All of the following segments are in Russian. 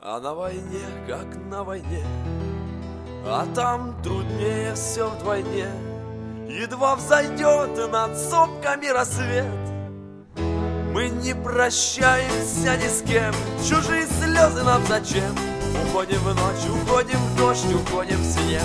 А на войне, как на войне, а там труднее все вдвойне. Едва взойдет над сопками рассвет, мы не прощаемся ни с кем. Чужие слезы нам зачем? Уходим в ночь, уходим в дождь, уходим в снег.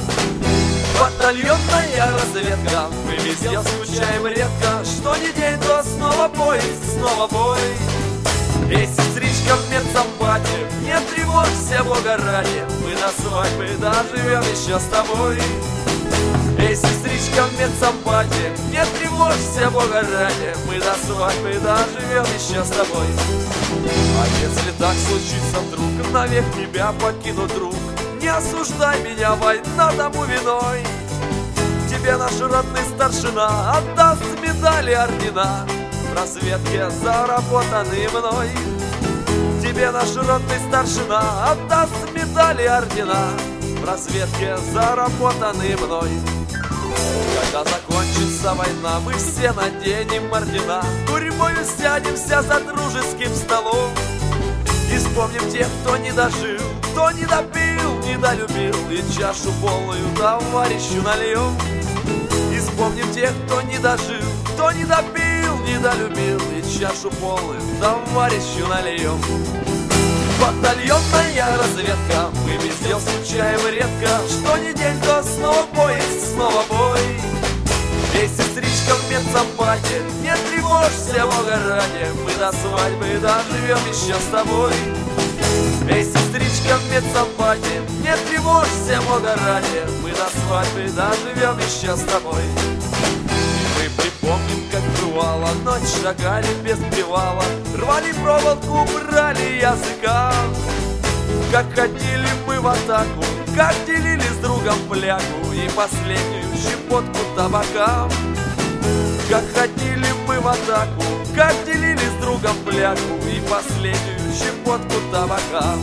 Батальонная разведка, мы везде скучаем редко. Что ни день, то снова бой, снова бой. Эй, сестричка в медсамбате, не тревожься, Бога ради, мы до свадьбы доживем еще с тобой. Эй, сестричка в медсамбате, не тревожься, Бога ради, мы до свадьбы доживем еще с тобой. А если так случится вдруг, навек тебя покину, друг, не осуждай меня, война тому виной. Тебе наш родный старшина отдаст медали, ордена, в разведке заработанные мной. Тебе наш родный старшина отдаст медали, ордена, в разведке заработанные мной. Когда закончится война, мы все наденем ордена, гурьбою сядемся за дружеским столом и вспомним тех, кто не дожил, кто не допил, не долюбил, и чашу полную товарищу нальем. И вспомним тех, кто не дожил, кто не допил, не долюбил, и чашу полную товарищу нальем. Батальонная разведка, мы везде скучаем редко. Что ни день, то снова бой, снова бой. Эй, сестричка в медсамбате, не тревожься, Бога ради, мы до свадьбы доживем еще с тобой. Эй, сестричка в медсамбате, не тревожься, Бога ради, мы до свадьбы доживем еще с тобой. И мы припомним, как бывало, ночь шагали без привала, рвали проволоку, брали языка. Как ходили мы в атаку, как делили с другом флягу и последнюю щепотку табака. Как ходили мы в атаку, как делили с другом флягу и последнюю щепотку табака.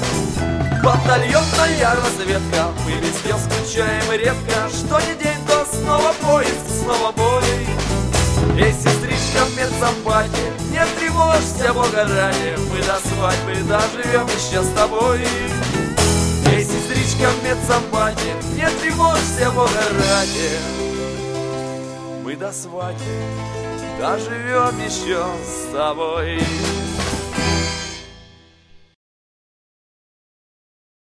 Батальонная разведка, мы везде скучаем редко. Что ни день, то снова поезд, снова бой. Эй, сестричка в медсамбате, не тревожься, Бога ради, мы до свадьбы доживем еще с тобой. Эй, сестричка в медсамбате, не тревожься, Бога ради, мы до свадьбы доживем еще с тобой.